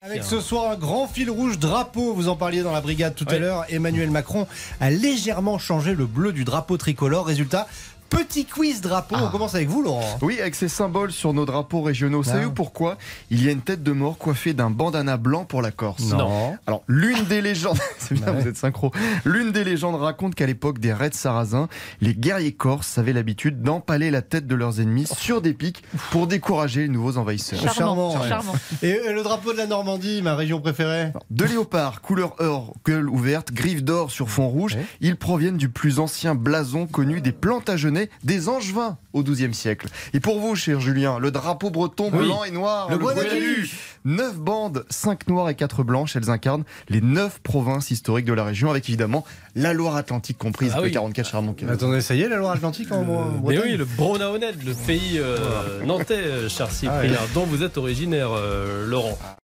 Avec ce soir un grand fil rouge drapeau, vous en parliez dans la brigade tout à l'heure. Emmanuel Macron a légèrement changé le bleu du drapeau tricolore. Résultat, petit quiz drapeau. On commence avec vous, Laurent. Oui, avec ces symboles sur nos drapeaux régionaux. Savez-vous pourquoi il y a une tête de mort coiffée d'un bandana blanc pour la Corse? Non. Alors, l'une des légendes, c'est bien, vous êtes synchro. L'une des légendes raconte qu'à l'époque des raids sarrasins, les guerriers corses avaient l'habitude d'empaler la tête de leurs ennemis sur des pics pour décourager les nouveaux envahisseurs. Charmant. Ouais. Charmant. Et le drapeau de la Normandie, ma région préférée? De léopard, couleur or, gueule ouverte, griffes d'or sur fond rouge, ils proviennent du plus ancien blason connu des Plantagenets, des Angevins au XIIe siècle. Et pour vous, cher Julien, le drapeau breton blanc et noir, le Bois-d'Alu. 9 bandes, 5 noires et 4 blanches, elles incarnent les 9 provinces historiques de la région, avec évidemment la Loire-Atlantique comprise, le 44 Charmant. Attendez, ça y est, la Loire-Atlantique en Mais Bretagne? oui, le Bronaonet, le pays nantais, cher Cyprien, dont vous êtes originaire, Laurent.